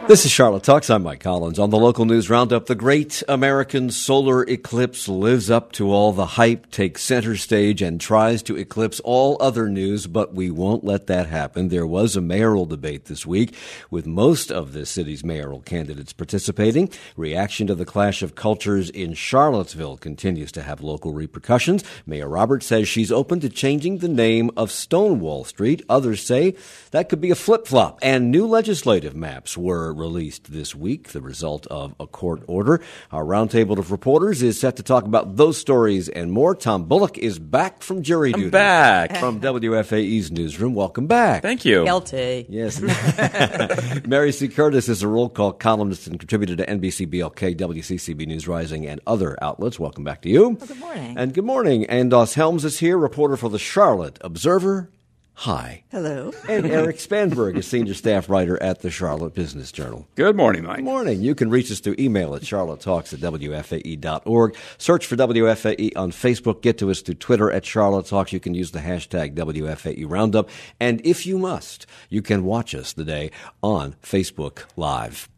This is Charlotte Talks. I'm Mike Collins. On the local news roundup, the great American solar eclipse lives up to all the hype, takes center stage, and tries to eclipse all other news, but we won't let that happen. There was a mayoral debate this week with most of the city's mayoral candidates participating. Reaction to the clash of cultures in Charlottesville continues to have local repercussions. Mayor Roberts says she's open to changing the name of Stonewall Street. Others say that could be a flip-flop. And new legislative maps were released this week, the result of a court order. Our roundtable of reporters is set to talk about those stories and more. Tom Bullock is back from jury duty. I'm back. From WFAE's newsroom. Welcome back. Thank you. Guilty. Yes. Mary C. Curtis is a roll call columnist and contributor to NBC BLK, WCCB News Rising, and other outlets. Welcome back to you. Well, good morning. And good morning. And Dos Helms is here, reporter for the Charlotte Observer. Hi. Hello. And Eric Spanberg is senior staff writer at the Charlotte Business Journal. Good morning, Mike. Good morning. You can reach us through email at charlottetalks@wfae.org. Search for WFAE on Facebook. Get to us through Twitter at Charlotte Talks. You can use the hashtag WFAE Roundup. And if you must, you can watch us today on Facebook Live.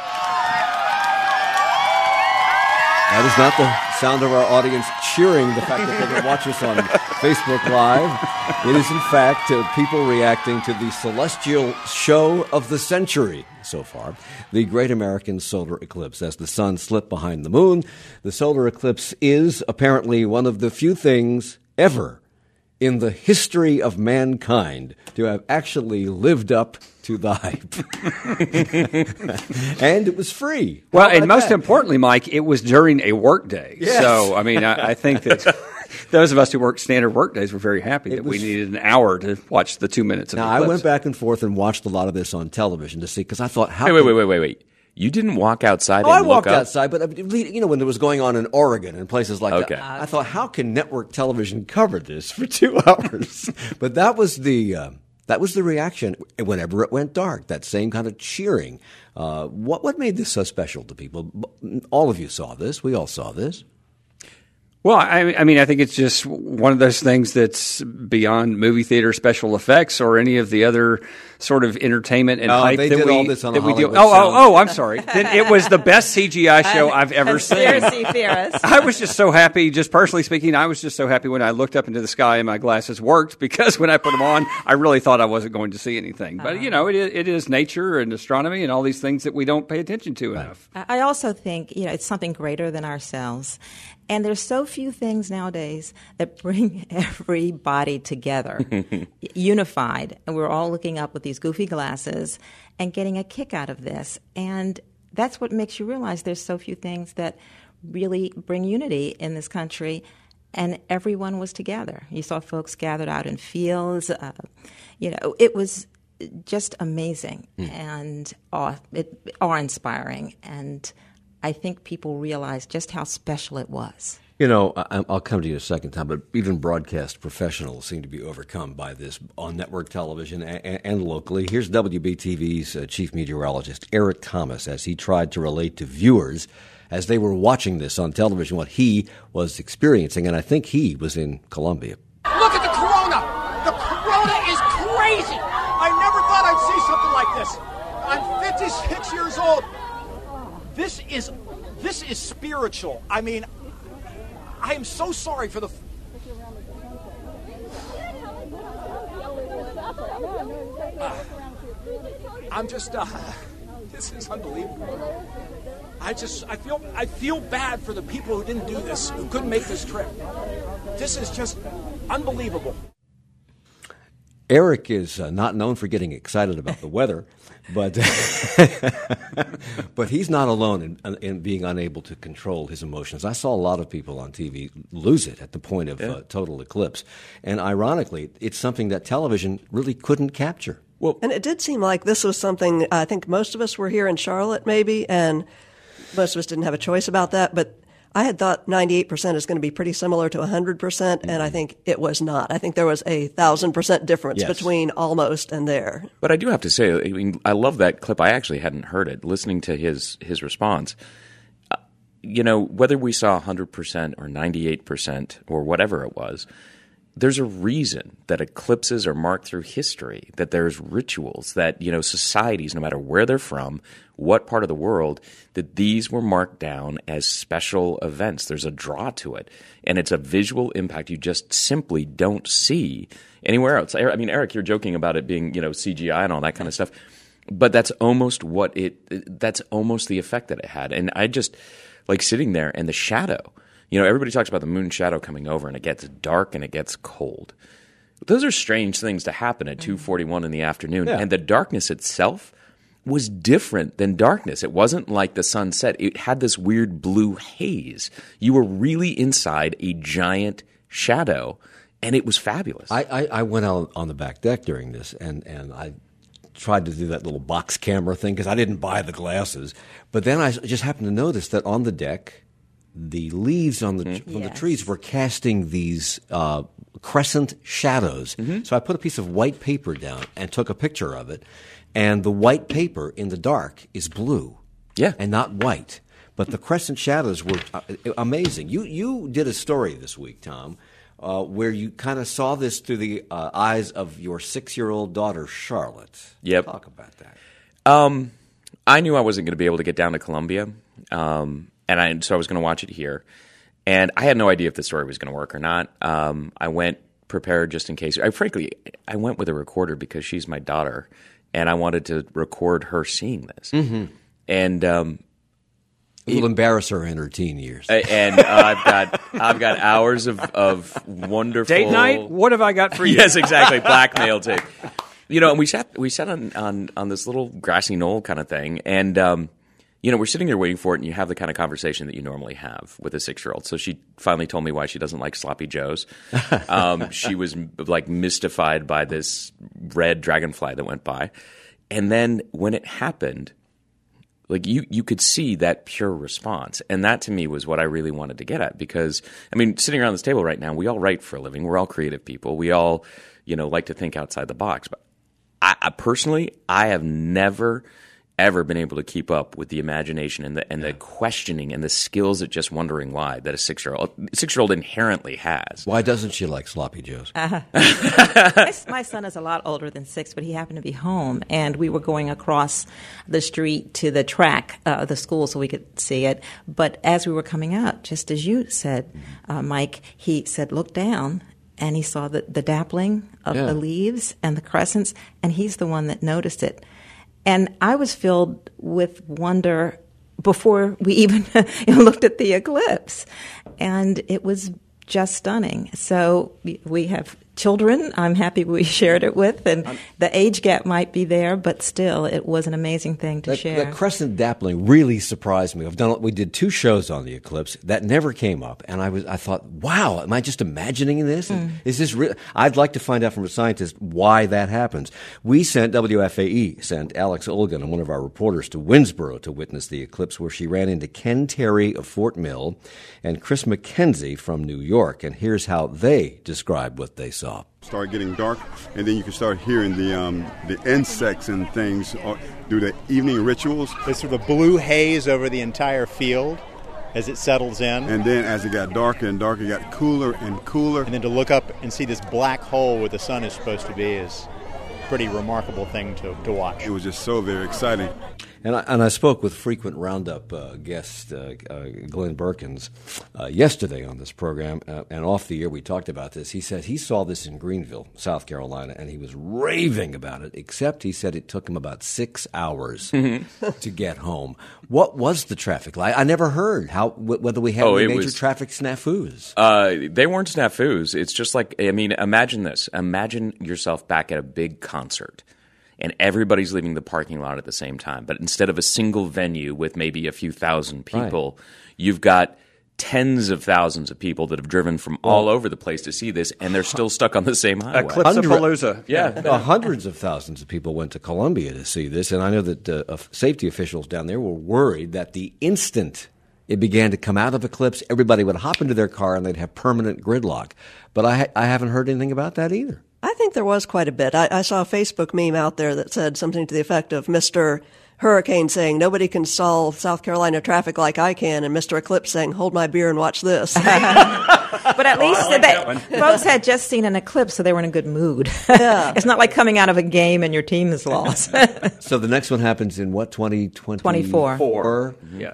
That is not the sound of our audience cheering the fact that they can watch us on Facebook Live. It is, in fact, people reacting to the celestial show of the century so far, the Great American Solar Eclipse. As the sun slipped behind the moon, the solar eclipse is apparently one of the few things ever in the history of mankind to have actually lived up to the hype. And it was free. Well, and most importantly, Mike, it was during a work day. Yes. So, I mean, I think that those of us who work standard work days were very happy that we needed an hour to watch the 2 minutes of the eclipse. Now, I went back and forth and watched a lot of this on television to see, because I thought, how... Wait. You didn't walk outside and I look walked up? outside, but you know, when it was going on in Oregon and places like that, I thought, how can network television cover this for 2 hours? But that was the reaction whenever it went dark. That same kind of cheering. What made this so special to people? All of you saw this. We all saw this. Well, I mean, I think it's just one of those things that's beyond movie theater special effects or any of the other sort of entertainment and hype they that did we all this on a that we do. Hollywood I'm sorry. It was the best CGI show I've ever seen. Conspiracy theorist. I was just so happy, just personally speaking, I was just so happy when I looked up into the sky and my glasses worked, because when I put them on, I really thought I wasn't going to see anything. But, you know, it is nature and astronomy and all these things that we don't pay attention to enough. I also think, it's something greater than ourselves. And there's so few things nowadays that bring everybody together, unified. And we're all looking up with these goofy glasses and getting a kick out of this. And that's what makes you realize there's so few things that really bring unity in this country. And everyone was together. You saw folks gathered out in fields. It was just amazing and awe-inspiring. And I think people realized just how special it was. You know, I'll come to you a second time, but even broadcast professionals seem to be overcome by this on network television and locally. Here's WBTV's chief meteorologist, Eric Thomas, as he tried to relate to viewers as they were watching this on television what he was experiencing, and I think he was in Columbia. Look at the corona! The corona is crazy! I never thought I'd see something like this. I'm 56 years old. This is spiritual. I mean, I am so sorry for the... this is unbelievable. I feel bad for the people who didn't do this, who couldn't make this trip. This is just unbelievable. Eric is not known for getting excited about the weather, but but he's not alone in being unable to control his emotions. I saw a lot of people on TV lose it at the point of total eclipse. And ironically, it's something that television really couldn't capture. Well, and it did seem like this was something, I think most of us were here in Charlotte maybe, and most of us didn't have a choice about that, but I had thought 98% is going to be pretty similar to 100%, and I think it was not. I think there was 1,000% difference between almost and there. But I do have to say, I mean, I love that clip. I actually hadn't heard it. Listening to his response, whether we saw 100% or 98% or whatever it was, there's a reason that eclipses are marked through history, that there's rituals, that, societies, no matter where they're from, what part of the world, that these were marked down as special events. There's a draw to it, and it's a visual impact you just simply don't see anywhere else. I mean, Eric, you're joking about it being, CGI and all that kind of stuff, but that's almost that's almost the effect that it had. And I just, like sitting there and the shadow, everybody talks about the moon shadow coming over and it gets dark and it gets cold. Those are strange things to happen at 2:41 in the afternoon. Yeah. And the darkness itself was different than darkness. It wasn't like the sunset. It had this weird blue haze. You were really inside a giant shadow, and it was fabulous. I went out on the back deck during this, and I tried to do that little box camera thing because I didn't buy the glasses. But then I just happened to notice that on the deck, the leaves on from the trees were casting these crescent shadows. Mm-hmm. So I put a piece of white paper down and took a picture of it. And the white paper in the dark is blue, and not white. But the crescent shadows were amazing. You did a story this week, Tom, where you kind of saw this through the eyes of your 6-year-old daughter, Charlotte. Yep. Talk about that. I knew I wasn't going to be able to get down to Columbia, so I was going to watch it here. And I had no idea if the story was going to work or not. I went prepared just in case. I went with a recorder because she's my daughter, and I wanted to record her seeing this. Mm-hmm. And it will embarrass her in her teen years. And I've got hours of wonderful date night. What have I got for you? Yes, exactly. Blackmail tape. And we sat on this little grassy knoll kind of thing, and we're sitting there waiting for it, and you have the kind of conversation that you normally have with a 6-year-old. So she finally told me why she doesn't like sloppy joes. She was like mystified by this red dragonfly that went by. And then when it happened, like you could see that pure response. And that to me was what I really wanted to get at, because, I mean, sitting around this table right now, we all write for a living. We're all creative people. We all, like to think outside the box. But I personally, I have never ever been able to keep up with the imagination and the questioning and the skills at just wondering why that a 6-year-old inherently has. Why doesn't she like sloppy joes? My son is a lot older than 6, but he happened to be home, and we were going across the street to the track, the school, so we could see it. But as we were coming out, just as you said, Mike, he said, "Look down." And he saw the dappling of the leaves and the crescents, and he's the one that noticed it. And I was filled with wonder before we even looked at the eclipse. And it was just stunning. So we have children I'm happy we shared it with, and the age gap might be there, but still, it was an amazing thing to share. The crescent dappling really surprised me. We did 2 shows on the eclipse. That never came up, and I thought, wow, am I just imagining this? Is this real? I'd like to find out from a scientist why that happens. WFAE sent Alex Olgan and one of our reporters to Winnsboro to witness the eclipse, where she ran into Ken Terry of Fort Mill and Chris McKenzie from New York, and here's how they described what they saw. Start getting dark, and then you can start hearing the insects and things do the evening rituals. There's sort of a blue haze over the entire field as it settles in. And then as it got darker and darker, it got cooler and cooler. And then to look up and see this black hole where the sun is supposed to be is a pretty remarkable thing to watch. It was just so very exciting. And I spoke with frequent Roundup guest Glenn Berkins yesterday on this program, and off the air we talked about this. He said he saw this in Greenville, South Carolina, and he was raving about it, except he said it took him about 6 hours to get home. What was the traffic like? I never heard whether we had any major traffic snafus. They weren't snafus. It's just like, I mean, imagine this. Imagine yourself back at a big concert, and everybody's leaving the parking lot at the same time. But instead of a single venue with maybe a few thousand people, you've got tens of thousands of people that have driven from all over the place to see this, and they're still stuck on the same highway. Eclipse-a-palooza. Yeah. Hundreds of thousands of people went to Columbia to see this, and I know that safety officials down there were worried that the instant it began to come out of eclipse, everybody would hop into their car and they'd have permanent gridlock. But I haven't heard anything about that either. I think there was quite a bit. I saw a Facebook meme out there that said something to the effect of Mr. Hurricane saying, "Nobody can solve South Carolina traffic like I can," and Mr. Eclipse saying, "Hold my beer and watch this." But at least folks had just seen an eclipse, so they were in a good mood. Yeah. It's not like coming out of a game and your team is lost. So the next one happens in what, 2024? 24. Yes.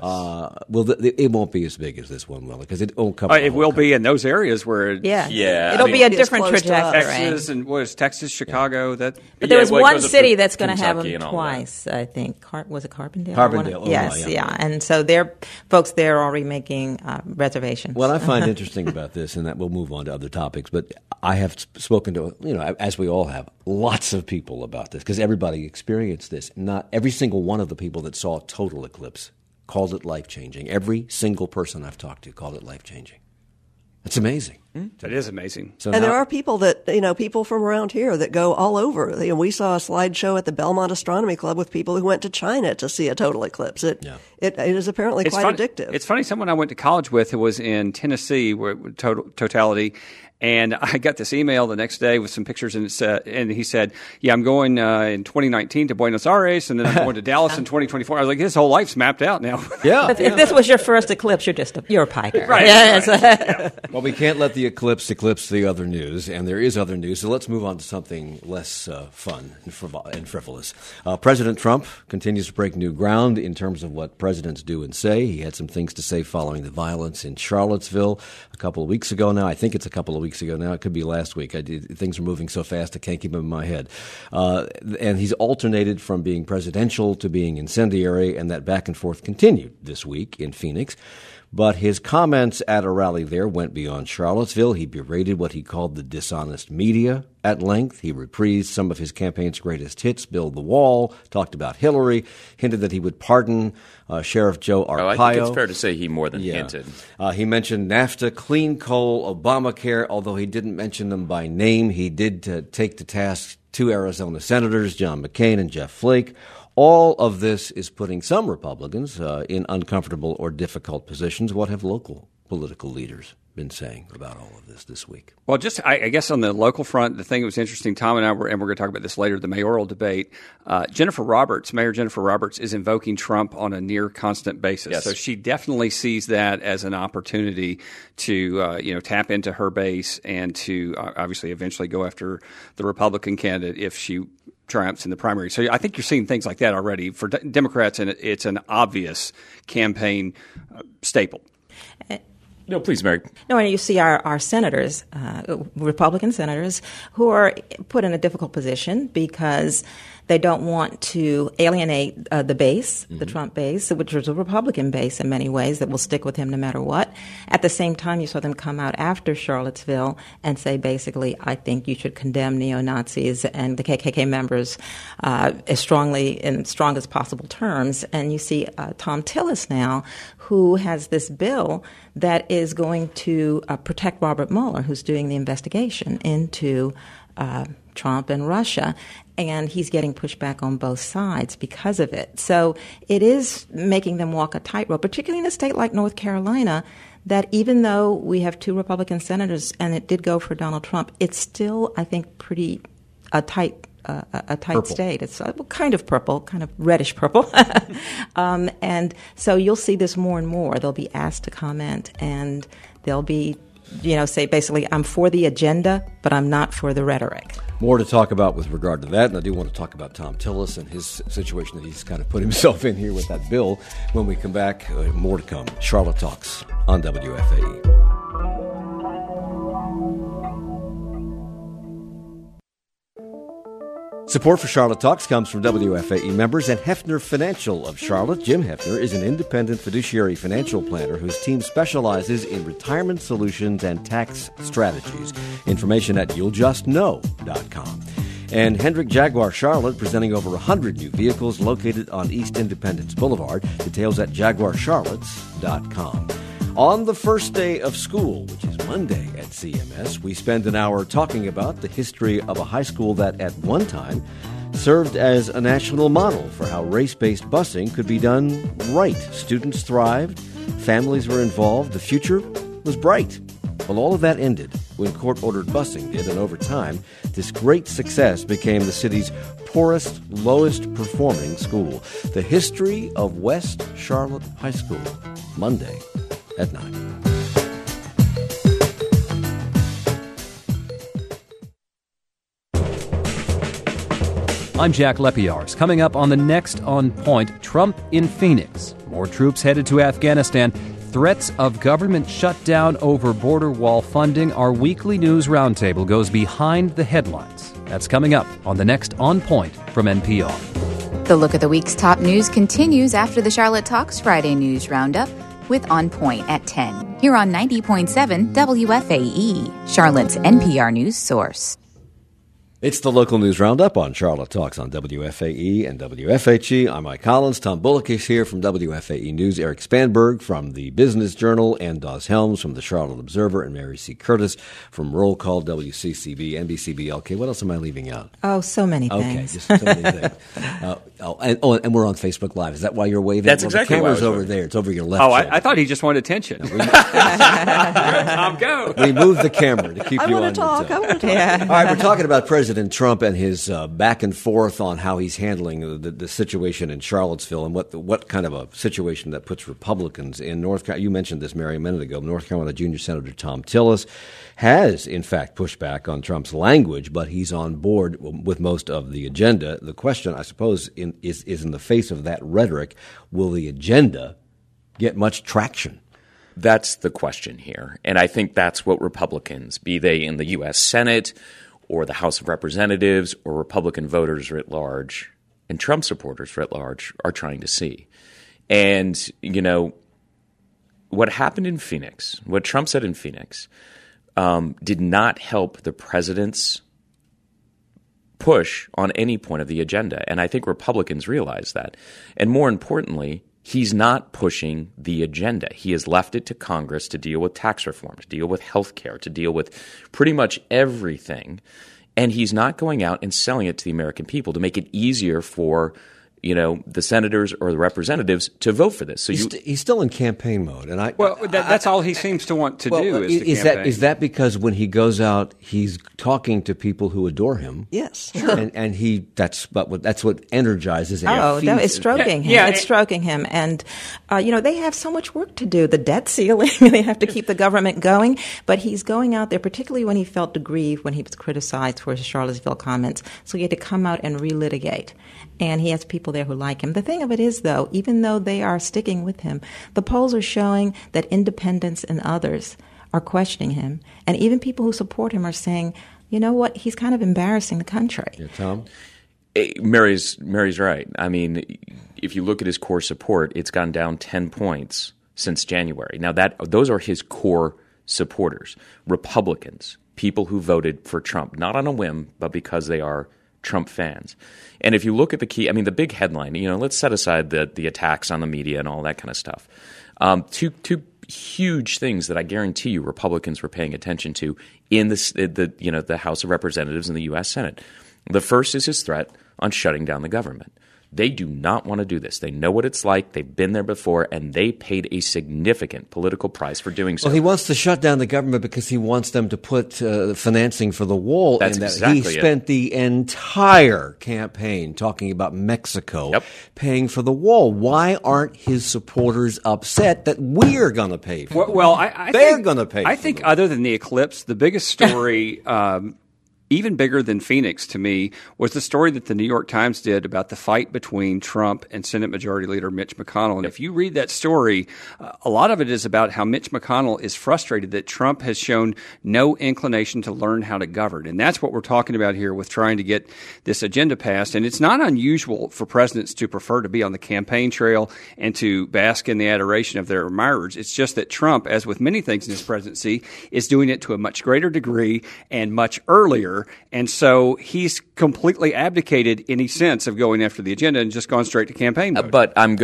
It won't be as big as this one, will it? Because it won't cover. It will be in those areas where Yeah. Yeah, It'll I be mean, a different it's close to us. trajectory. Texas and what is Texas, Chicago? That But there was well, it one goes up city to that's going to have Kentucky them and all that. twice, I think. Was it Carbondale? Carbondale, oh, yes, yeah. And so folks there are already making reservations. What I find interesting about this, and that we'll move on to other topics, but I have spoken to, as we all have, lots of people about this because everybody experienced this. Not every single one of the people that saw a total eclipse called it life-changing. Every single person I've talked to called it life-changing. It's amazing. That is amazing. So And now- there are people that, people from around here that go all over. We saw a slideshow at the Belmont Astronomy Club with people who went to China to see a total eclipse. It is apparently quite addictive. It's funny. Someone I went to college with who was in Tennessee, where totality, and I got this email the next day with some pictures, and he said, "Yeah, I'm going in 2019 to Buenos Aires, and then I'm going to Dallas in 2024." I was like, "His whole life's mapped out now." Yeah. If this was your first eclipse, you're a piker. Right, Yes. right. Well, we can't let the eclipse the other news, and there is other news, so let's move on to something less fun and frivolous. President Trump continues to break new ground in terms of what presidents do and say. He had some things to say following the violence in Charlottesville a couple of weeks ago now. I think it's a couple of weeks ago now. It could be last week. Things are moving so fast I can't keep them in my head. And he's alternated from being presidential to being incendiary, and that back and forth continued this week in Phoenix. But his comments at a rally there went beyond Charlottesville. He berated what he called the dishonest media at length. He reprised some of his campaign's greatest hits, Build the Wall, talked about Hillary, hinted that he would pardon Sheriff Joe Arpaio. I think it's fair to say he more than hinted. He mentioned NAFTA, clean coal, Obamacare, although he didn't mention them by name. He did take to task two Arizona senators, John McCain and Jeff Flake. All of this is putting some Republicans in uncomfortable or difficult positions. What have local political leaders been saying about all of this week? Well, I guess on the local front, the thing that was interesting, Tom and I were, and we're going to talk about this later, the mayoral debate. Mayor Jennifer Roberts is invoking Trump on a near constant basis. Yes. So she definitely sees that as an opportunity to, tap into her base and to obviously eventually go after the Republican candidate if she triumphs in the primary. So I think you're seeing things like that already for Democrats, and it's an obvious campaign staple. No, please, Mary. No, and you see our senators, Republican senators, who are put in a difficult position because they don't want to alienate the base, the Trump base, which is a Republican base in many ways that will stick with him no matter what. At the same time, you saw them come out after Charlottesville and say, basically, I think you should condemn neo-Nazis and the KKK members as strongly, in strongest possible terms. And you see Tom Tillis now, who has this bill that is going to protect Robert Mueller, who's doing the investigation into Trump and Russia, and he's getting pushed back on both sides because of it. So it is making them walk a tightrope, particularly in a state like North Carolina, that even though we have two Republican senators and it did go for Donald Trump, it's still, I think, pretty tight purple state. It's kind of purple, kind of reddish purple. And so you'll see this more and more. They'll be asked to comment, and they'll be, say basically, I'm for the agenda, but I'm not for the rhetoric. More to talk about with regard to that, and I do want to talk about Tom Tillis and his situation that he's kind of put himself in here with that bill. When we come back, more to come. Charlotte Talks on WFAE. Support for Charlotte Talks comes from WFAE members and Hefner Financial of Charlotte. Jim Hefner is an independent fiduciary financial planner whose team specializes in retirement solutions and tax strategies. Information at you'lljustknow.com. And Hendrick Jaguar Charlotte, presenting over 100 new vehicles located on East Independence Boulevard. Details at jaguarcharlottes.com. On the first day of school, which is Monday at CMS, we spend an hour talking about the history of a high school that at one time served as a national model for how race-based busing could be done right. Students thrived, families were involved, the future was bright. Well, all of that ended when court-ordered busing did, and over time, this great success became the city's poorest, lowest-performing school. The history of West Charlotte High School, Monday at 9. I'm Jack Lepiars. Coming up on the next On Point, Trump in Phoenix. More troops headed to Afghanistan. Threats of government shutdown over border wall funding. Our weekly news roundtable goes behind the headlines. That's coming up on the next On Point from NPR. The look at the week's top news continues after the Charlotte Talks Friday News Roundup with On Point at 10. Here on 90.7 WFAE, Charlotte's NPR news source. It's the local news roundup on Charlotte Talks on WFAE and WFHE. I'm Mike Collins. Tom Bullock is here from WFAE News. Eric Spanberg from the Business Journal, and Dawes Helms from the Charlotte Observer, and Mary C. Curtis from Roll Call, WCCB, NBCBLK. What else am I leaving out? Oh, so many things. Okay, just so many things. And we're on Facebook Live. Is that why you're waving? That's exactly the camera's why I was over there. It's over your left. Oh, shoulder. I thought he just wanted attention. Tom, go. We moved the camera to keep I you want on to talk. your I toes. want to talk. Yeah. All right, we're talking about President Trump and his back and forth on how he's handling the situation in Charlottesville and what kind of a situation that puts Republicans in North Carolina. You mentioned this, Mary, a minute ago. North Carolina Junior Senator Tom Tillis has, in fact, pushed back on Trump's language, but he's on board with most of the agenda. The question, I suppose, is in the face of that rhetoric, will the agenda get much traction? That's the question here. And I think that's what Republicans, be they in the U.S. Senate or the House of Representatives or Republican voters writ large and Trump supporters writ large, are trying to see. And, you know, what happened in Phoenix, what Trump said in Phoenix, did not help the president's push on any point of the agenda. And I think Republicans realize that. And more importantly, he's not pushing the agenda. He has left it to Congress to deal with tax reform, to deal with health care, to deal with pretty much everything. And he's not going out and selling it to the American people to make it easier for, you know, the senators or the representatives to vote for this. So He's still in campaign mode, and That's all he seems to want to do is campaign. Is that because when he goes out, he's talking to people who adore him? Yes. and that's what energizes him. Oh, no, it's stroking him. Yeah, It's stroking him. And, they have so much work to do. The debt ceiling, they have to keep the government going. But he's going out there, particularly when he felt aggrieved when he was criticized for his Charlottesville comments. So he had to come out and relitigate. And he has people there who like him. The thing of it is, though, even though they are sticking with him, the polls are showing that independents and others are questioning him. And even people who support him are saying, you know what, he's kind of embarrassing the country. Yeah, Tom? Mary's right. I mean, if you look at his core support, it's gone down 10 points since January. Now, those are his core supporters, Republicans, people who voted for Trump, not on a whim, but because they are Trump fans. And if you look at the big headline, let's set aside the attacks on the media and all that kind of stuff. Two huge things that I guarantee you Republicans were paying attention to in the House of Representatives and the U.S. Senate. The first is his threat on shutting down the government. They do not want to do this. They know what it's like. They've been there before, and they paid a significant political price for doing so. Well, he wants to shut down the government because he wants them to put financing for the wall. That's and exactly he spent the entire campaign talking about Mexico paying for the wall. Why aren't his supporters upset that we're going to pay for it? Well, they're going to pay. I think other than the eclipse, the biggest story. Even bigger than Phoenix to me was the story that the New York Times did about the fight between Trump and Senate Majority Leader Mitch McConnell. And if you read that story, a lot of it is about how Mitch McConnell is frustrated that Trump has shown no inclination to learn how to govern. And that's what we're talking about here with trying to get this agenda passed. And it's not unusual for presidents to prefer to be on the campaign trail and to bask in the adoration of their admirers. It's just that Trump, as with many things in his presidency, is doing it to a much greater degree and much earlier. And so he's completely abdicated any sense of going after the agenda and just gone straight to campaign mode. But I know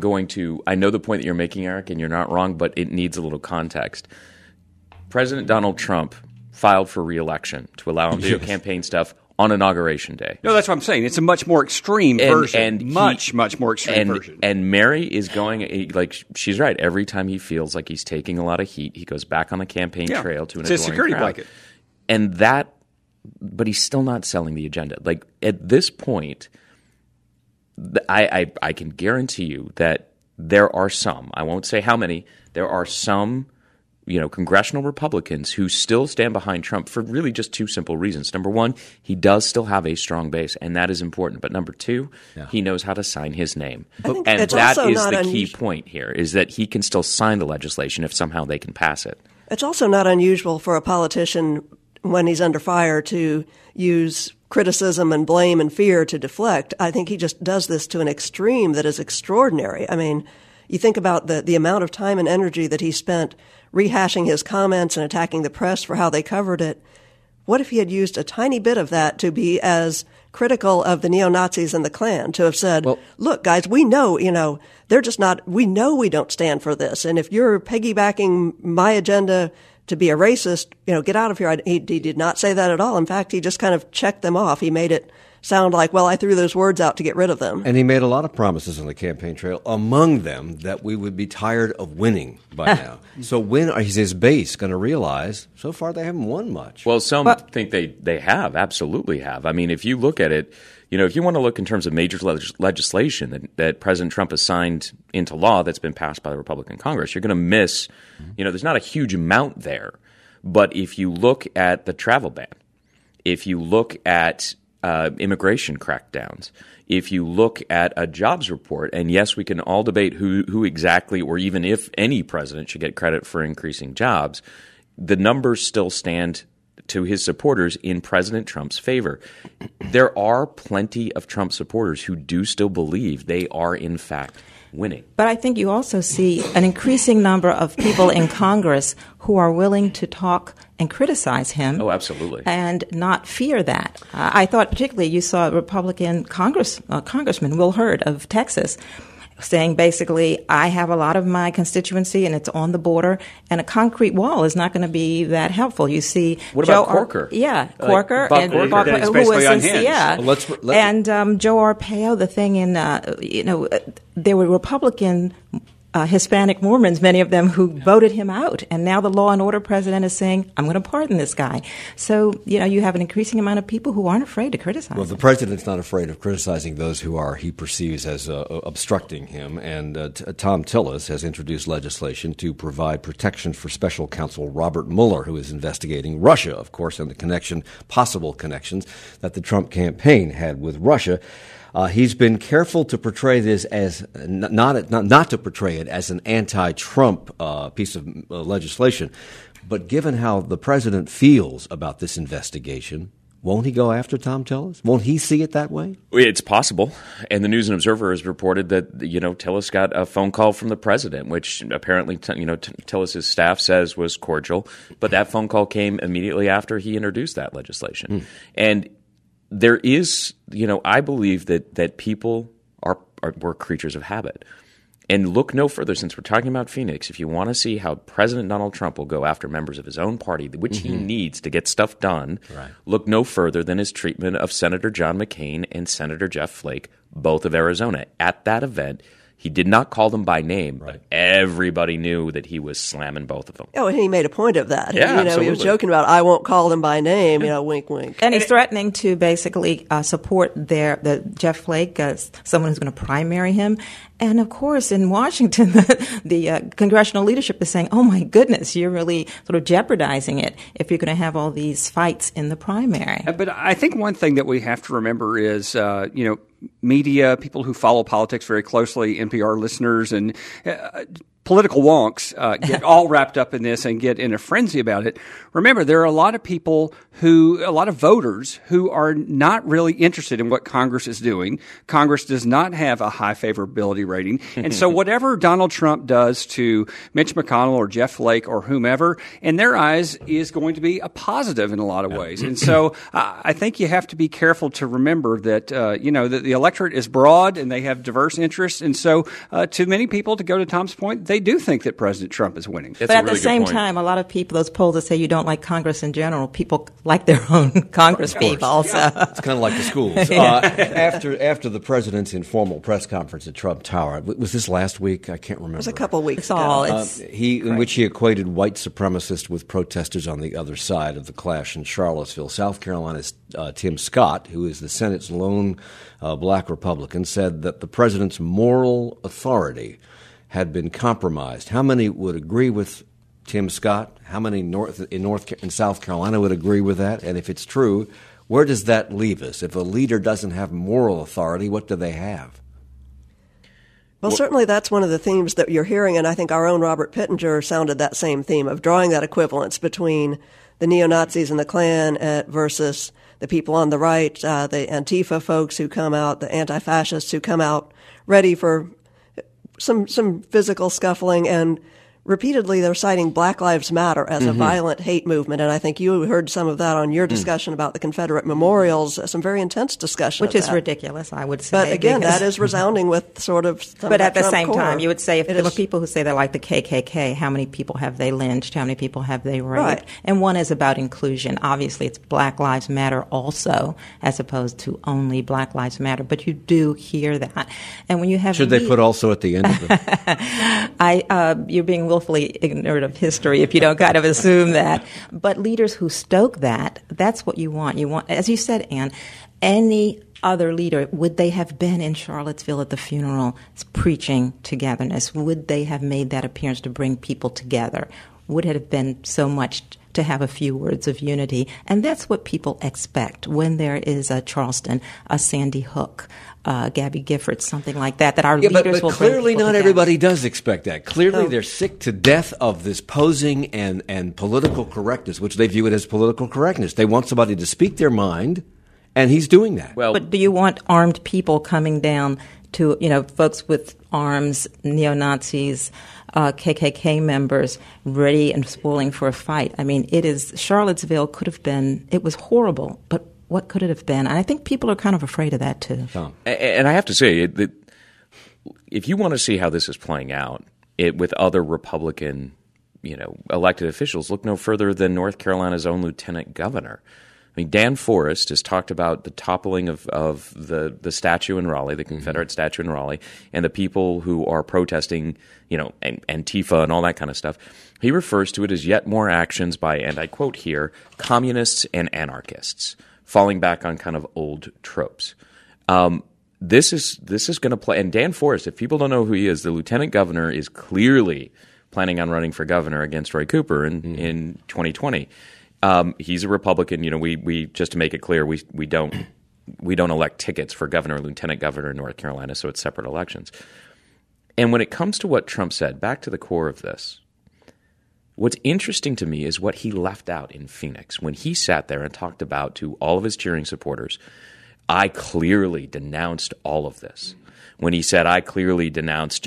the point that you're making, Eric, and you're not wrong, but it needs a little context. President Donald Trump filed for re-election to allow him to do campaign stuff on Inauguration Day. No, that's what I'm saying. It's a much more extreme version. Much more extreme version. And Mary is going, she's right. Every time he feels like he's taking a lot of heat, he goes back on the campaign trail to an it's a security crowd. blanket. And but he's still not selling the agenda. Like, at this point, I can guarantee you that there are some, I won't say how many, there are some congressional Republicans who still stand behind Trump for really just two simple reasons. Number one, he does still have a strong base, and that is important. But number two, he knows how to sign his name. And that is the key point here, is that he can still sign the legislation if somehow they can pass it. It's also not unusual for a politician, when he's under fire, to use criticism and blame and fear to deflect. I think he just does this to an extreme that is extraordinary. I mean, you think about the amount of time and energy that he spent rehashing his comments and attacking the press for how they covered it. What if he had used a tiny bit of that to be as critical of the neo-Nazis and the Klan, to have said, look, guys, we know, they're just not, we know we don't stand for this. And if you're piggybacking my agenda to be a racist, get out of here. He did not say that at all. In fact, he just kind of checked them off. He made it sound like, well, I threw those words out to get rid of them. And he made a lot of promises on the campaign trail, among them that we would be tired of winning by now. So when is his base going to realize, so far they haven't won much? Well, some think they have, absolutely have. I mean, if you look at it, if you want to look in terms of major legislation that President Trump has signed into law that's been passed by the Republican Congress, you're going to miss, there's not a huge amount there. But if you look at the travel ban, if you look at immigration crackdowns, if you look at a jobs report, and yes, we can all debate who exactly, or even if any president should get credit for increasing jobs, the numbers still stand to his supporters in President Trump's favor. There are plenty of Trump supporters who do still believe they are, in fact, winning. But I think you also see an increasing number of people in Congress who are willing to talk and criticize him. Oh, absolutely. And not fear that. I thought particularly you saw a Republican Congressman, Will Hurd of Texas, saying basically, I have a lot of my constituency and it's on the border, and a concrete wall is not going to be that helpful. You see, what about Corker? Corker and Corker, who was in and Joe Arpaio. The thing in there were Republican Hispanic Mormons, many of them, who voted him out. And now the law and order president is saying, I'm going to pardon this guy. So, you have an increasing amount of people who aren't afraid to criticize him. Well, the president's not afraid of criticizing those who he perceives as obstructing him. And Tom Tillis has introduced legislation to provide protection for special counsel Robert Mueller, who is investigating Russia, of course, and the possible connections that the Trump campaign had with Russia. He's been careful to portray this as not to portray it as an anti-Trump piece of legislation. But given how the president feels about this investigation, won't he go after Tom Tillis? Won't he see it that way? It's possible. And the News and Observer has reported that, Tillis got a phone call from the president, which apparently, Tillis's staff says was cordial. But that phone call came immediately after he introduced that legislation. And there is, I believe that people were creatures of habit. And look no further, since we're talking about Phoenix, if you want to see how President Donald Trump will go after members of his own party, which he needs to get stuff done, look no further than his treatment of Senator John McCain and Senator Jeff Flake, both of Arizona. At that event, he did not call them by name, but everybody knew that he was slamming both of them. Oh, and he made a point of that. Yeah, absolutely. He was joking about, I won't call them by name, wink, wink. And he's threatening to basically support the Jeff Flake, someone who's going to primary him. And, of course, in Washington, the congressional leadership is saying, oh, my goodness, you're really sort of jeopardizing it if you're going to have all these fights in the primary. But I think one thing that we have to remember is, media, people who follow politics very closely, NPR listeners, and political wonks get all wrapped up in this and get in a frenzy about it. Remember, there are a lot of a lot of voters who are not really interested in what Congress is doing. Congress does not have a high favorability rating. And so whatever Donald Trump does to Mitch McConnell or Jeff Flake or whomever, in their eyes, is going to be a positive in a lot of ways. And so I think you have to be careful to remember that, that the electorate is broad and they have diverse interests. And so to many people, to go to Tom's point, they do think that President Trump is winning. But at the same time, a lot of people, those polls that say you don't like Congress in general, people like their own Congress people also. Yeah. It's kind of like the schools. After the president's informal press conference at Trump Tower, was this last week? I can't remember. It was a couple weeks ago. In which he equated white supremacists with protesters on the other side of the clash in Charlottesville. South Carolina's Tim Scott, who is the Senate's lone black Republican, said that the president's moral authority had been compromised. How many would agree with Tim Scott, how many in North and South Carolina would agree with that? And if it's true, where does that leave us? If a leader doesn't have moral authority, what do they have? Well, certainly that's one of the themes that you're hearing, and I think our own Robert Pittenger sounded that same theme of drawing that equivalence between the neo-Nazis and the Klan versus the people on the right, the Antifa folks who come out, the anti-fascists who come out ready for some physical scuffling, and repeatedly they're citing Black Lives Matter as a violent hate movement, and I think you heard some of that on your discussion about the Confederate memorials, some very intense discussion which is ridiculous, I would say. But again, that is resounding with sort of some But of at the Trump same core. time, you would say if there were people who say they're like the KKK, how many people have they lynched? How many people have they raped? Right. And one is about inclusion. Obviously, it's Black Lives Matter also, as opposed to only Black Lives Matter. But you do hear that. And when you have Should they put also at the end of it? You're being willfully ignorant of history if you don't kind of assume that. But leaders who stoke that, that's what you want. You want, as you said, Ann, any other leader, would they have been in Charlottesville at the funeral preaching togetherness? Would they have made that appearance to bring people together? Would it have been so much to have a few words of unity? And that's what people expect when there is a Charleston, a Sandy Hook, Gabby Giffords, something like that, our leaders but will clearly bring people not together. everybody does expect that. Clearly they're sick to death of this posing and political correctness, which they view it as political correctness. They want somebody to speak their mind, and he's doing that. Well, But do you want armed people coming down to, folks with arms, neo-Nazis, KKK members ready and spoiling for a fight? I mean, Charlottesville could have been, it was horrible, but what could it have been? And I think people are kind of afraid of that too. And I have to say that if you want to see how this is playing out with other Republican, elected officials, look no further than North Carolina's own lieutenant governor. I mean, Dan Forrest has talked about the toppling of the statue in Raleigh, the Confederate statue in Raleigh, and the people who are protesting, Antifa and all that kind of stuff. He refers to it as yet more actions by, and I quote here, communists and anarchists, falling back on kind of old tropes. This is going to play. And Dan Forrest, if people don't know who he is, the lieutenant governor is clearly planning on running for governor against Roy Cooper in 2020. He's a Republican. We just to make it clear, we don't elect tickets for governor or lieutenant governor in North Carolina, so it's separate elections. And when it comes to what Trump said, back to the core of this, what's interesting to me is what he left out in Phoenix when he sat there and talked about to all of his cheering supporters, I clearly denounced all of this. When he said, I clearly denounced,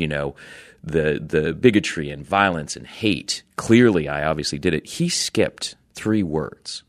the bigotry and violence and hate. Clearly, I obviously did it. He skipped 3 words.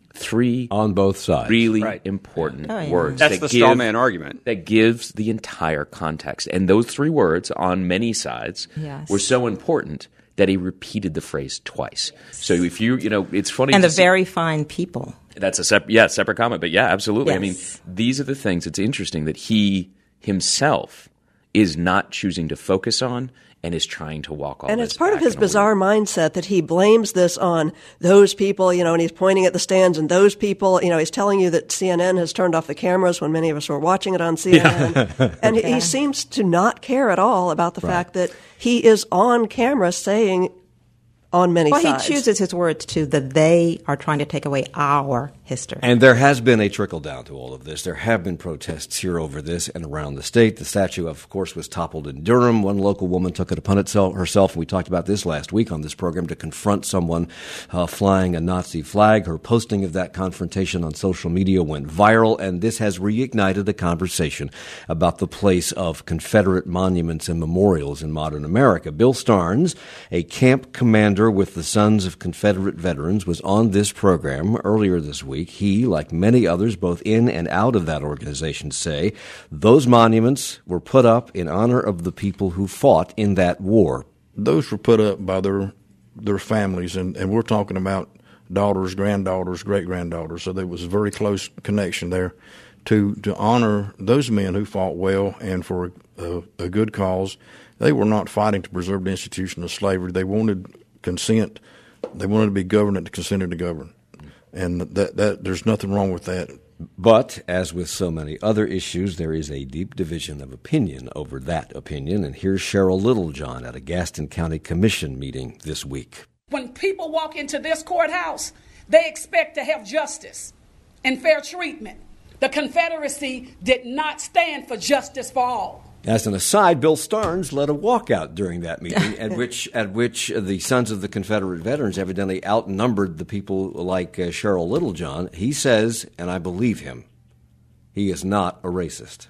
3 on both sides. Really important words. That's the straw man argument. That gives the entire context. And those 3 words on many sides were so important that he repeated the phrase twice. So if it's funny. And the very fine people. That's a separate comment. But yeah, absolutely. Yes. I mean, these are the things. It's interesting that he himself is not choosing to focus on and is trying to walk all and this it's part of back his in a way. bizarre mindset that he blames this on those people, and he's pointing at the stands and those people, he's telling you that CNN has turned off the cameras when many of us were watching it on CNN. Yeah. And he seems to not care at all about the fact that he is on camera saying on many sides. Well, he chooses his words too, that they are trying to take away our history. And there has been a trickle down to all of this. There have been protests here over this and around the state. The statue, of course, was toppled in Durham. One local woman took it upon herself, and we talked about this last week on this program, to confront someone flying a Nazi flag. Her posting of that confrontation on social media went viral, and this has reignited a conversation about the place of Confederate monuments and memorials in modern America. Bill Starnes, a camp commander with the Sons of Confederate Veterans, was on this program earlier this week. He, like many others, both in and out of that organization, say those monuments were put up in honor of the people who fought in that war. Those were put up by their families, and we're talking about daughters, granddaughters, great-granddaughters, so there was a very close connection there to honor those men who fought well and for a good cause. They were not fighting to preserve the institution of slavery. They wanted consent. They wanted to be governed and consented to govern. And that there's nothing wrong with that. But, as with so many other issues, there is a deep division of opinion over that opinion. And here's Cheryl Littlejohn at a Gaston County Commission meeting this week. When people walk into this courthouse, they expect to have justice and fair treatment. The Confederacy did not stand for justice for all. As an aside, Bill Starnes led a walkout during that meeting, at which the Sons of the Confederate Veterans evidently outnumbered the people like Cheryl Littlejohn. He says, and I believe him, he is not a racist.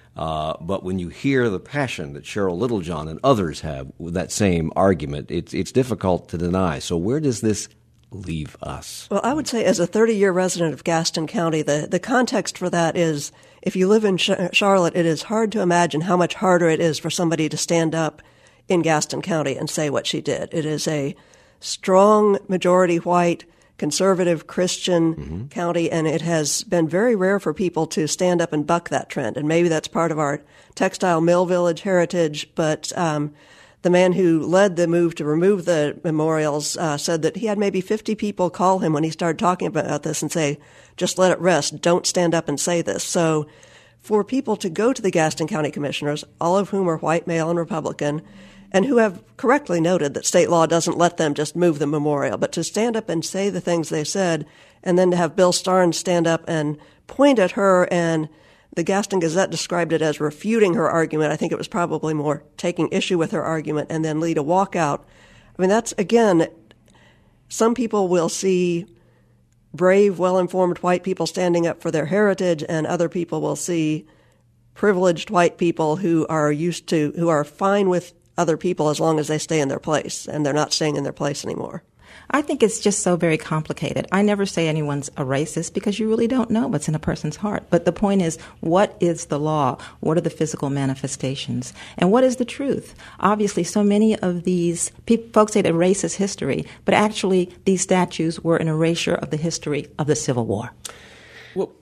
But when you hear the passion that Cheryl Littlejohn and others have with that same argument, it's difficult to deny. So where does this leave us? Well, I would say as a 30-year resident of Gaston County, the context for that is if you live in Charlotte, it is hard to imagine how much harder it is for somebody to stand up in Gaston County and say what she did. It is a strong majority white, conservative Christian county, and it has been very rare for people to stand up and buck that trend. And maybe that's part of our textile mill village heritage, but the man who led the move to remove the memorials said that he had maybe 50 people call him when he started talking about this and say, just let it rest, don't stand up and say this. So for people to go to the Gaston County Commissioners, all of whom are white, male, and Republican, and who have correctly noted that state law doesn't let them just move the memorial, but to stand up and say the things they said, and then to have Bill Starnes stand up and point at her, and the Gaston Gazette described it as refuting her argument. I think it was probably more taking issue with her argument and then lead a walkout. I mean, that's, again, some people will see brave, well-informed white people standing up for their heritage, and other people will see privileged white people who are fine with other people as long as they stay in their place, and they're not staying in their place anymore. I think it's just so very complicated. I never say anyone's a racist because you really don't know what's in a person's heart. But the point is, what is the law? What are the physical manifestations? And what is the truth? Obviously, so many of these folks say that race is history, but actually these statues were an erasure of the history of the Civil War. Well,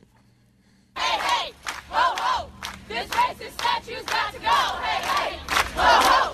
hey, ho, ho, this racist statue's got to go. Hey, ho, ho.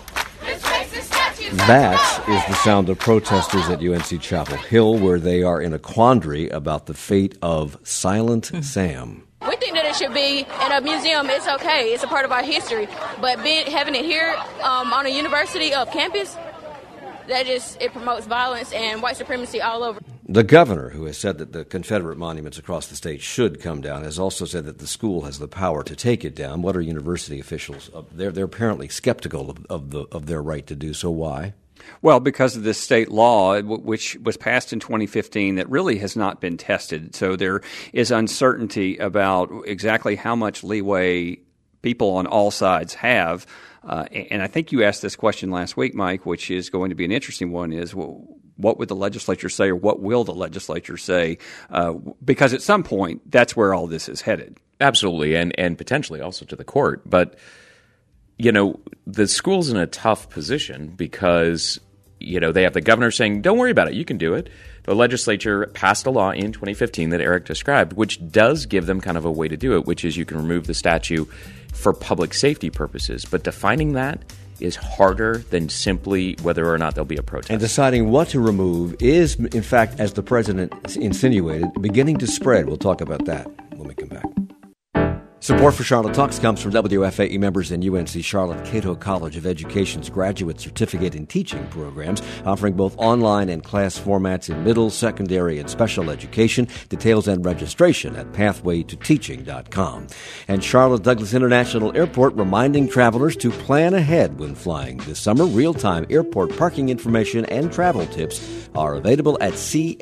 That is the sound of protesters at UNC Chapel Hill, where they are in a quandary about the fate of Silent Sam. We think that it should be in a museum. It's okay. It's a part of our history. But having it here on a university campus, it promotes violence and white supremacy all over. The governor, who has said that the Confederate monuments across the state should come down, has also said that the school has the power to take it down. What are university officials? They're apparently skeptical of their right to do so. Why? Well, because of this state law, which was passed in 2015, that really has not been tested. So there is uncertainty about exactly how much leeway people on all sides have. And I think you asked this question last week, Mike, which is going to be an interesting one, is what would the legislature say, or what will the legislature say? Because at some point, that's where all this is headed. Absolutely, and potentially also to the court. But, the school's in a tough position because, they have the governor saying, don't worry about it, you can do it. The legislature passed a law in 2015 that Eric described, which does give them kind of a way to do it, which is you can remove the statue for public safety purposes. But defining that is harder than simply whether or not there'll be a protest. And deciding what to remove is, in fact, as the president insinuated, beginning to spread. We'll talk about that when we come back. Support for Charlotte Talks comes from WFAE members in UNC Charlotte Cato College of Education's graduate certificate in teaching programs, offering both online and class formats in middle, secondary, and special education. Details and registration at pathwaytoteaching.com. And Charlotte Douglas International Airport reminding travelers to plan ahead when flying this summer. Real-time airport parking information and travel tips are available at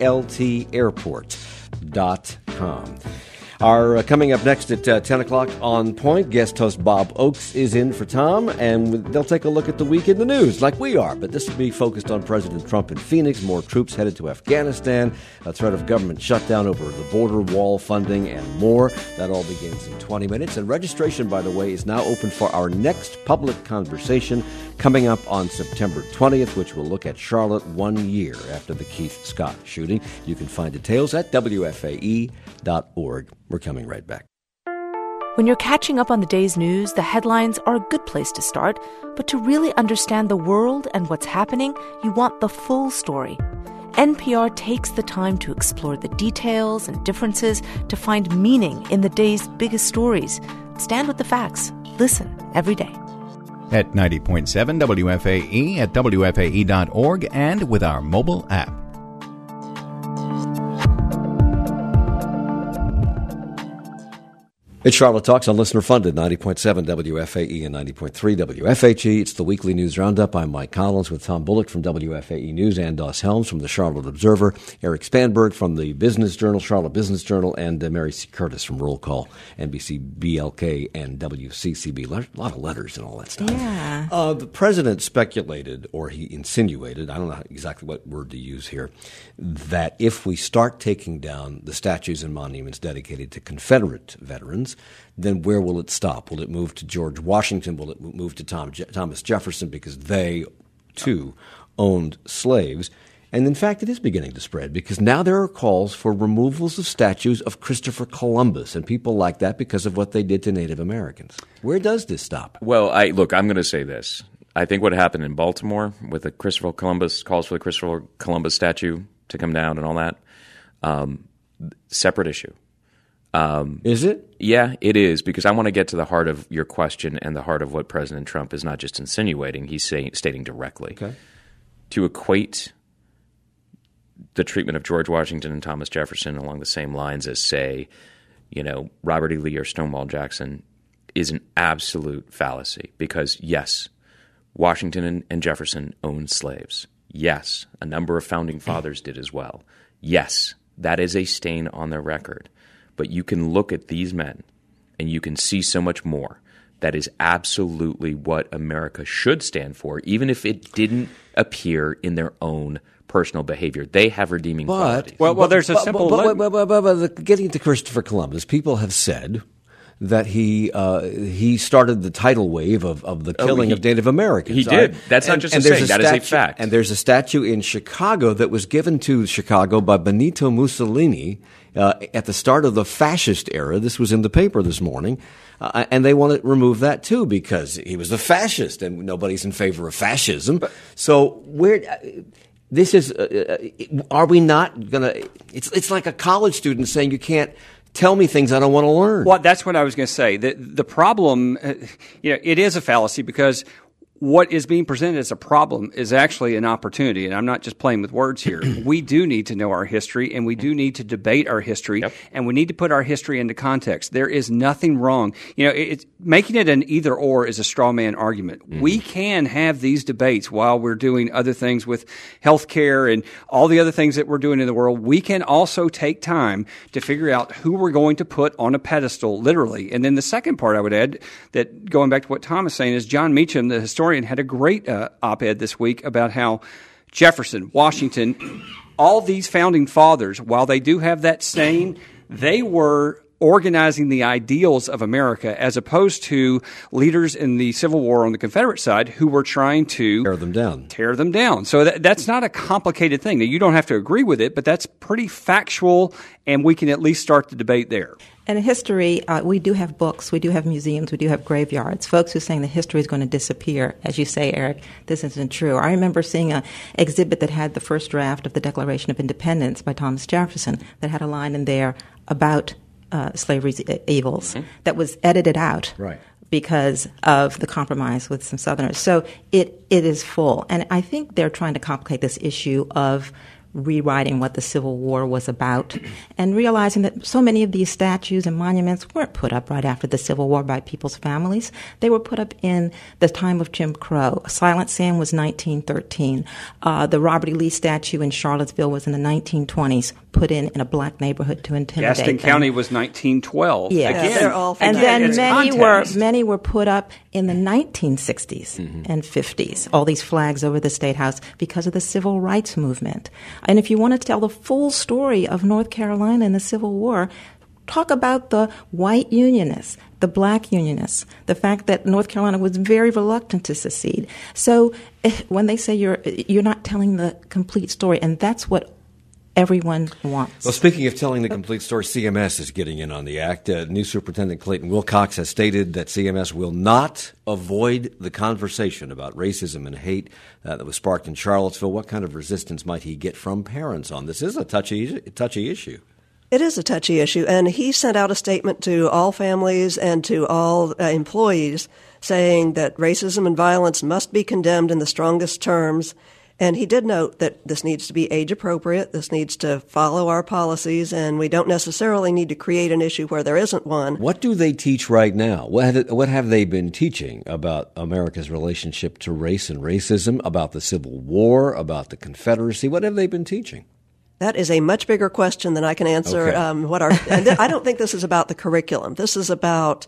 cltairport.com. Our coming up next at 10 o'clock on Point, guest host Bob Oakes is in for Tom, and they'll take a look at the week in the news like we are. But this will be focused on President Trump in Phoenix, more troops headed to Afghanistan, a threat of government shutdown over the border wall funding, and more. That all begins in 20 minutes. And registration, by the way, is now open for our next public conversation coming up on September 20th, which will look at Charlotte 1 year after the Keith Scott shooting. You can find details at WFAE.org. We're coming right back. When you're catching up on the day's news, the headlines are a good place to start. But to really understand the world and what's happening, you want the full story. NPR takes the time to explore the details and differences to find meaning in the day's biggest stories. Stand with the facts. Listen every day. at 90.7 WFAE, at WFAE.org, and with our mobile app. It's Charlotte Talks on Listener Funded, 90.7 WFAE and 90.3 WFHE. It's the weekly news roundup. I'm Mike Collins with Tom Bullock from WFAE News and Doss Helms from the Charlotte Observer, Eric Spanberg from the Business Journal, Charlotte Business Journal, and Mary C. Curtis from Roll Call, NBC, BLK, and WCCB. A lot of letters and all that stuff. Yeah. The president speculated, or he insinuated, I don't know exactly what word to use here, that if we start taking down the statues and monuments dedicated to Confederate veterans, then where will it stop? Will it move to George Washington? Will it move to Thomas Jefferson because they, too, owned slaves? And, in fact, it is beginning to spread because now there are calls for removals of statues of Christopher Columbus and people like that because of what they did to Native Americans. Where does this stop? Well, I'm going to say this. I think what happened in Baltimore with the Christopher Columbus, calls for the Christopher Columbus statue to come down and all that, separate issue. Is it? Yeah, it is, because I want to get to the heart of your question and the heart of what President Trump is not just insinuating, he's stating directly. Okay. To equate the treatment of George Washington and Thomas Jefferson along the same lines as, say, Robert E. Lee or Stonewall Jackson is an absolute fallacy because, yes, Washington and Jefferson owned slaves. Yes, a number of founding fathers did as well. Yes, that is a stain on their record. But you can look at these men and you can see so much more. That is absolutely what America should stand for, even if it didn't appear in their own personal behavior. They have redeeming qualities. Well, there's a simple... Getting to Christopher Columbus, people have said that he started the tidal wave of the killing of Native Americans. He did. That's not just a saying. That is a fact. And there's a statue in Chicago that was given to Chicago by Benito Mussolini at the start of the fascist era. This was in the paper this morning. And they want to remove that, too, because he was a fascist, and nobody's in favor of fascism. So this is are we not going to – it's like a college student saying you can't – tell me things I don't want to learn. Well, that's what I was going to say. The problem, it is a fallacy because what is being presented as a problem is actually an opportunity, and I'm not just playing with words here. We do need to know our history, and we do need to debate our history, and we need to put our history into context. There is nothing wrong. Making it an either-or is a straw man argument. Mm-hmm. We can have these debates while we're doing other things with health care and all the other things that we're doing in the world. We can also take time to figure out who we're going to put on a pedestal, literally. And then the second part I would add, that going back to what Tom is saying, is John Meacham, the historian, had a great op-ed this week about how Jefferson, Washington, all these founding fathers, while they do have that stain, they were organizing the ideals of America as opposed to leaders in the Civil War on the Confederate side who were trying to tear them down. So that's not a complicated thing. Now, you don't have to agree with it, but that's pretty factual, and we can at least start the debate there. And in history, we do have books, we do have museums, we do have graveyards. Folks who are saying the history is going to disappear, as you say, Eric, this isn't true. I remember seeing an exhibit that had the first draft of the Declaration of Independence by Thomas Jefferson that had a line in there about slavery's evils that was edited out. Right. Because of the compromise with some Southerners. So it is full. And I think they're trying to complicate this issue of rewriting what the Civil War was about and realizing that so many of these statues and monuments weren't put up right after the Civil War by people's families. They were put up in the time of Jim Crow. Silent Sam was 1913. The Robert E. Lee statue in Charlottesville was in the 1920s, put in a black neighborhood to intimidate Gaston them. County was 1912. Yeah, Again, they're all. And then many were put up in the 1960s and 50s. All these flags over the State House because of the Civil Rights Movement. And if you want to tell the full story of North Carolina and the Civil War, talk about the white Unionists, the black Unionists, the fact that North Carolina was very reluctant to secede. So when they say you're not telling the complete story, and that's what everyone wants. Well, speaking of telling the complete story, CMS is getting in on the act. New Superintendent Clayton Wilcox has stated that CMS will not avoid the conversation about racism and hate that was sparked in Charlottesville. What kind of resistance might he get from parents on this? This is a touchy issue. It is a touchy issue, and he sent out a statement to all families and to all employees saying that racism and violence must be condemned in the strongest terms. And he did note that this needs to be age appropriate, this needs to follow our policies, and we don't necessarily need to create an issue where there isn't one. What do they teach right now? What have they been teaching about America's relationship to race and racism, about the Civil War, about the Confederacy? What have they been teaching? That is a much bigger question than I can answer. Okay. I don't think this is about the curriculum. This is about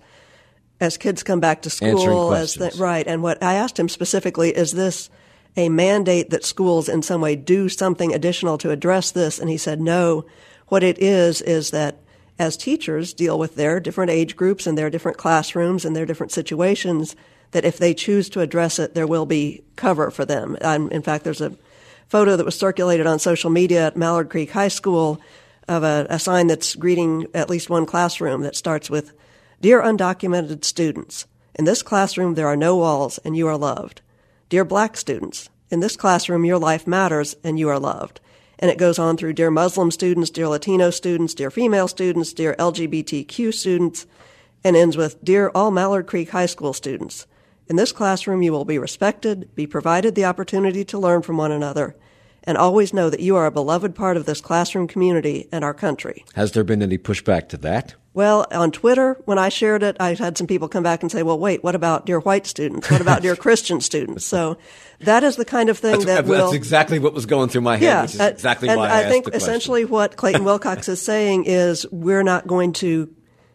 as kids come back to school. Answering questions. Right. And what I asked him specifically, is this a mandate that schools in some way do something additional to address this? And he said no. What it is that as teachers deal with their different age groups and their different classrooms and their different situations, that if they choose to address it, there will be cover for them. In fact, there's a photo that was circulated on social media at Mallard Creek High School of a sign that's greeting at least one classroom that starts with, "Dear undocumented students, in this classroom there are no walls and you are loved. Dear black students, in this classroom your life matters and you are loved." And it goes on through dear Muslim students, dear Latino students, dear female students, dear LGBTQ students, and ends with, "Dear all Mallard Creek High School students, in this classroom you will be respected, be provided the opportunity to learn from one another, and always know that you are a beloved part of this classroom community and our country." Has there been any pushback to that? Well, on Twitter, when I shared it, I had some people come back and say, well, wait, what about dear white students? What about dear Christian students? So that is the kind of thing that's exactly what was going through my head, which is exactly why I asked the question. And I think essentially what Clayton Wilcox is saying is we're not going to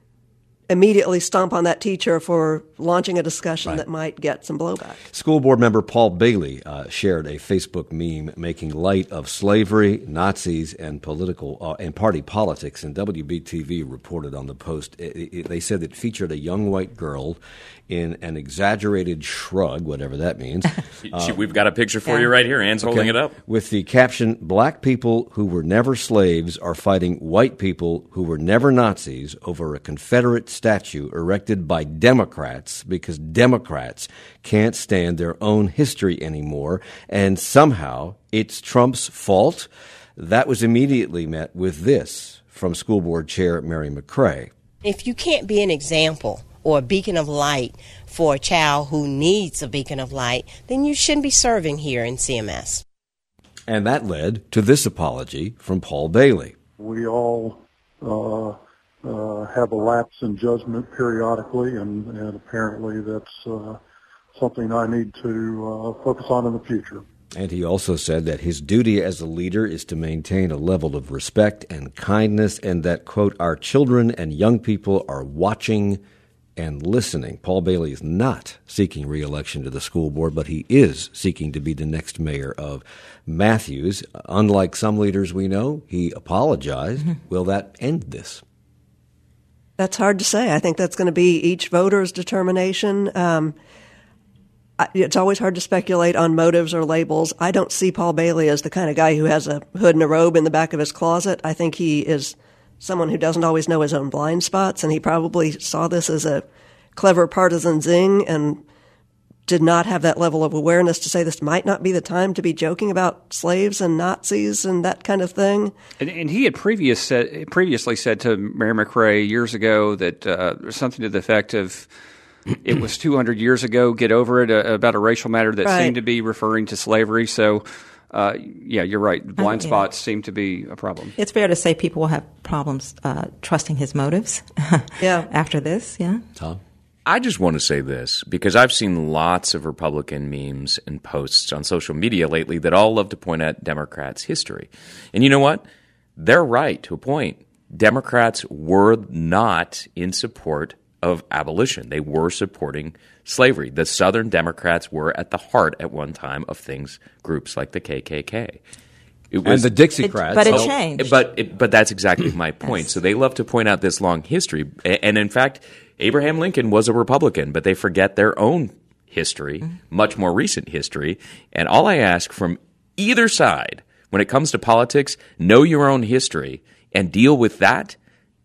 immediately stomp on that teacher for launching a discussion that might get some blowback. School board member Paul Bailey shared a Facebook meme making light of slavery, Nazis, and political and party politics, and WBTV reported on the post. They said it featured a young white girl in an exaggerated shrug, whatever that means. We've got a picture for you right here. Anne's holding it up. With the caption, "Black people who were never slaves are fighting white people who were never Nazis over a Confederate statue erected by Democrats because Democrats can't stand their own history anymore, and somehow it's Trump's fault." That was immediately met with this from School Board Chair Mary McCray. If you can't be an example or a beacon of light for a child who needs a beacon of light, then you shouldn't be serving here in CMS. And that led to this apology from Paul Bailey. We all have a lapse in judgment periodically, and apparently that's something I need to focus on in the future. And he also said that his duty as a leader is to maintain a level of respect and kindness, and that, quote, "our children and young people are watching and listening." Paul Bailey is not seeking re-election to the school board, but he is seeking to be the next mayor of Matthews. Unlike some leaders we know, he apologized. Mm-hmm. Will that end this? That's hard to say. I think that's going to be each voter's determination. It's always hard to speculate on motives or labels. I don't see Paul Bailey as the kind of guy who has a hood and a robe in the back of his closet. I think he is someone who doesn't always know his own blind spots, and he probably saw this as a clever partisan zing and did not have that level of awareness to say this might not be the time to be joking about slaves and Nazis and that kind of thing. And he had previously said to Mary McCray years ago that something to the effect of, it was 200 years ago, get over it, about a racial matter that seemed to be referring to slavery. So, yeah, you're right. Blind spots seem to be a problem. It's fair to say people will have problems trusting his motives after this, Tom? I just want to say this, because I've seen lots of Republican memes and posts on social media lately that all love to point at Democrats' history. And you know what? They're right to a point. Democrats were not in support of abolition. They were supporting slavery. The Southern Democrats were at the heart at one time of groups like the KKK. And the Dixiecrats. But it changed. But that's exactly my point. So they love to point out this long history. And in fact, Abraham Lincoln was a Republican, but they forget their own history, much more recent history. And all I ask from either side when it comes to politics, know your own history and deal with that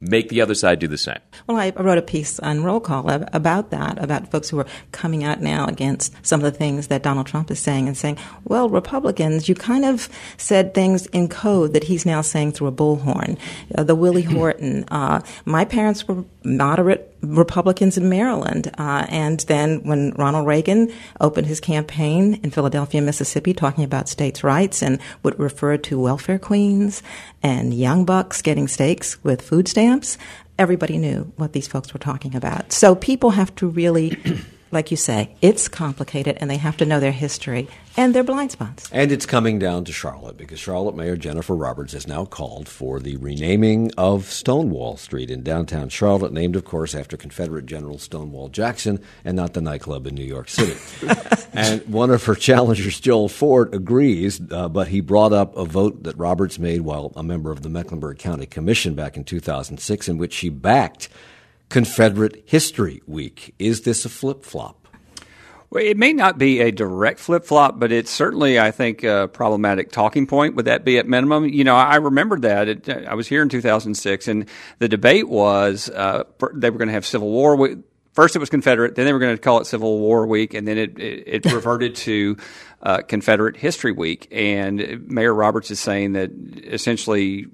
make the other side do the same. Well, I wrote a piece on Roll Call about that, about folks who are coming out now against some of the things that Donald Trump is saying and saying, well, Republicans, you kind of said things in code that he's now saying through a bullhorn. The Willie Horton. My parents were moderate Republicans in Maryland. And then when Ronald Reagan opened his campaign in Philadelphia, Mississippi, talking about states' rights and would refer to welfare queens and young bucks getting steaks with food stamps, everybody knew what these folks were talking about. So people have to really, like you say, it's complicated, and they have to know their history and their blind spots. And it's coming down to Charlotte, because Charlotte Mayor Jennifer Roberts has now called for the renaming of Stonewall Street in downtown Charlotte, named, of course, after Confederate General Stonewall Jackson, and not the nightclub in New York City. And one of her challengers, Joel Ford, agrees, but he brought up a vote that Roberts made while a member of the Mecklenburg County Commission back in 2006, in which she backed Confederate History Week. Is this a flip-flop? Well, it may not be a direct flip-flop, but it's certainly, I think, a problematic talking point. Would that be at minimum? You know, I remember that. I was here in 2006, and the debate was they were going to have Civil War Week. First it was Confederate, then they were going to call it Civil War Week, and then it reverted to Confederate History Week. And Mayor Roberts is saying that essentially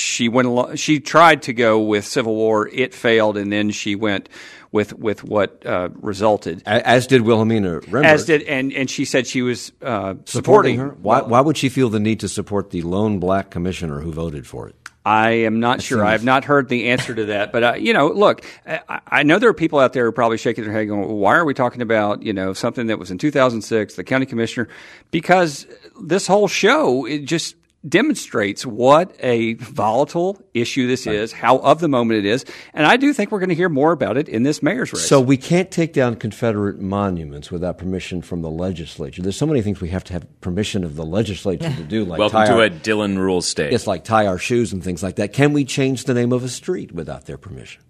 she tried to go with Civil War, it failed, and then she went with what resulted. As did Wilhelmina Rembert. As did, and she said she was supporting her. Why would she feel the need to support the lone black commissioner who voted for it? I am not sure. I have not heard the answer to that. But, look, I know there are people out there who are probably shaking their head going, well, why are we talking about, something that was in 2006, the county commissioner? Because this whole show, it just demonstrates what a volatile issue this is, how of the moment it is. And I do think we're going to hear more about it in this mayor's race. So we can't take down Confederate monuments without permission from the legislature. There's so many things we have to have permission of the legislature to do. Like welcome to a Dylan Rule state. It's like tie our shoes and things like that. Can we change the name of a street without their permission?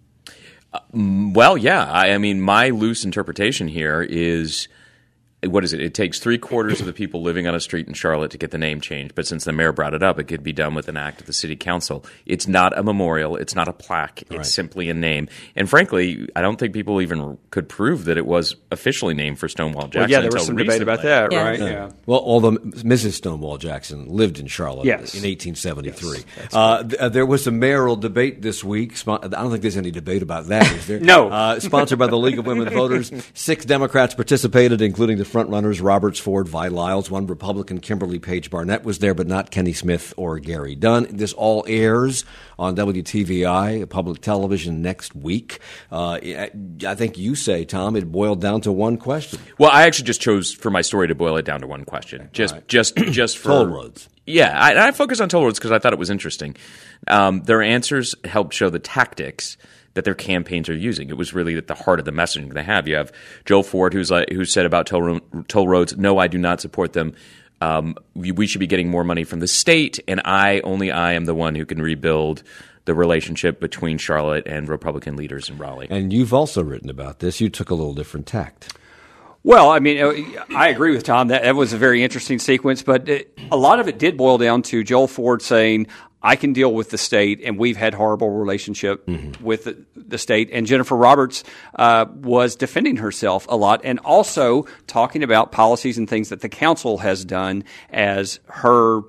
Well, yeah. I mean, my loose interpretation here is, what is it? It takes 3/4 of the people living on a street in Charlotte to get the name changed. But since the mayor brought it up, it could be done with an act of the city council. It's not a memorial. It's not a plaque. It's simply a name. And frankly, I don't think people even could prove that it was officially named for Stonewall Jackson. Well, yeah, there was some debate about that, right? Yeah. Well, although Mrs. Stonewall Jackson lived in Charlotte in 1873. Yes, there was a mayoral debate this week. I don't think there's any debate about that, is there? No. Sponsored by the League of Women Voters. 6 Democrats participated, including the front-runners Roberts, Ford, Vi Lyles. One Republican, Kimberly Page Barnett, was there, but not Kenny Smith or Gary Dunn. This all airs on WTVI, public television, next week. I think you say, Tom, it boiled down to one question. Well, I actually just chose for my story to boil it down to one question. Just for toll roads. Yeah, I focused on toll roads because I thought it was interesting. Their answers helped show the tactics that their campaigns are using. It was really at the heart of the messaging they have. You have Joe Ford, who said about toll roads, no, I do not support them. We should be getting more money from the state, and I am the one who can rebuild the relationship between Charlotte and Republican leaders in Raleigh. And you've also written about this. You took a little different tact. Well, I mean, I agree with Tom. That was a very interesting sequence, but a lot of it did boil down to Joel Ford saying, I can deal with the state, and we've had horrible relationship with the state. And Jennifer Roberts was defending herself a lot and also talking about policies and things that the council has done as her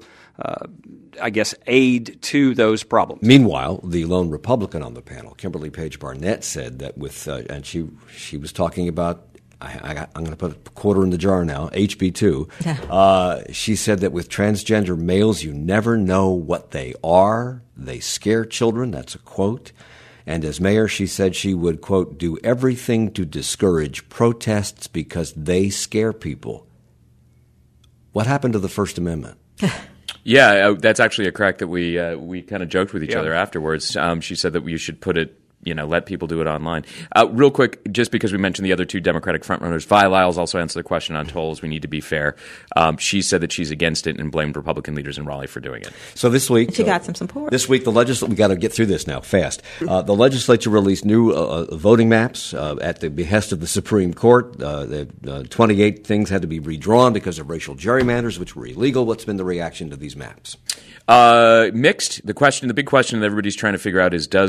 aid to those problems. Meanwhile, the lone Republican on the panel, Kimberly Page Barnett, said that and she was talking about, I'm going to put a quarter in the jar now, HB2. She said that with transgender males, you never know what they are. They scare children. That's a quote. And as mayor, she said she would, quote, do everything to discourage protests because they scare people. What happened to the First Amendment? Yeah, that's actually a crack that we kind of joked with each other afterwards. She said that we should put it, let people do it online. Real quick, just because we mentioned the other 2 Democratic frontrunners, Vi Lyles also answered the question on tolls. We need to be fair. She said that she's against it and blamed Republican leaders in Raleigh for doing it. So this week, she got some support. This week, we got to get through this now fast. The legislature released new voting maps at the behest of the Supreme Court. 28 things had to be redrawn because of racial gerrymanders, which were illegal. What's been the reaction to these maps? Mixed. The big question that everybody's trying to figure out is, does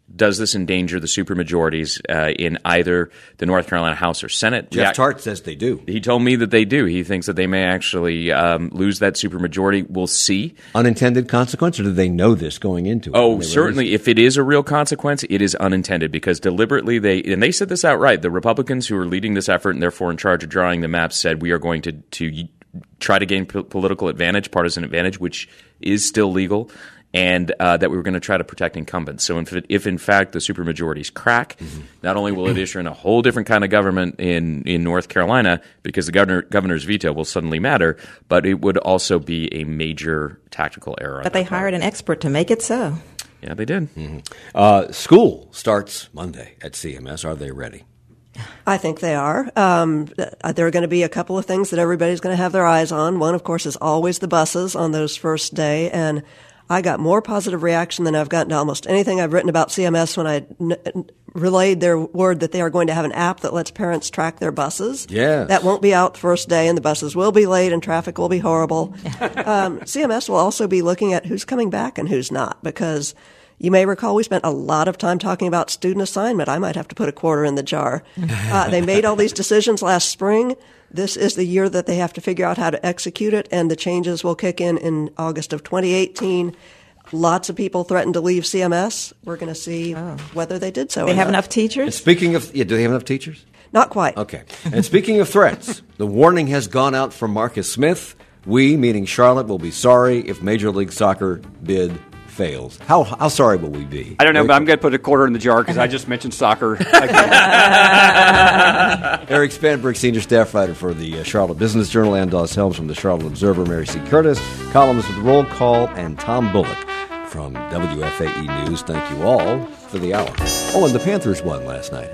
does this endanger the supermajorities in either the North Carolina House or Senate? Jeff Tart says they do. He told me that they do. He thinks that they may actually lose that supermajority. We'll see. Unintended consequence, or do they know this going into it? Oh, certainly. If it is a real consequence, it is unintended because deliberately they said this outright. The Republicans who are leading this effort and therefore in charge of drawing the maps said we are going to try to gain political advantage, partisan advantage, which is still legal. And that we were going to try to protect incumbents. So if in fact the supermajorities crack, not only will it issue in a whole different kind of government in North Carolina because the governor's veto will suddenly matter, but it would also be a major tactical error. But they hired an expert to make it so. Yeah, they did. School starts Monday at CMS. Are they ready? I think they are. There are going to be a couple of things that everybody's going to have their eyes on. One, of course, is always the buses on those first day. And I got more positive reaction than I've gotten to almost anything I've written about CMS when I relayed their word that they are going to have an app that lets parents track their buses. Yes. That won't be out the first day, and the buses will be late, and traffic will be horrible. CMS will also be looking at who's coming back and who's not, because you may recall we spent a lot of time talking about student assignment. I might have to put a quarter in the jar. They made all these decisions last spring. This is the year that they have to figure out how to execute it, and the changes will kick in August of 2018. Lots of people threatened to leave CMS. We're going to see whether they did so. They have enough teachers? And speaking of, do they have enough teachers? Not quite. Okay. And speaking of threats, the warning has gone out from Marcus Smith. We, meaning Charlotte, will be sorry if Major League Soccer bid fails. How sorry will we be? I don't know, but I'm going to put a quarter in the jar because I just mentioned soccer. Eric Spanberg, senior staff writer for the Charlotte Business Journal, Andos Helms from the Charlotte Observer, Mary C. Curtis, columnist with Roll Call, and Tom Bullock from WFAE News. Thank you all for the hour. Oh, and the Panthers won last night.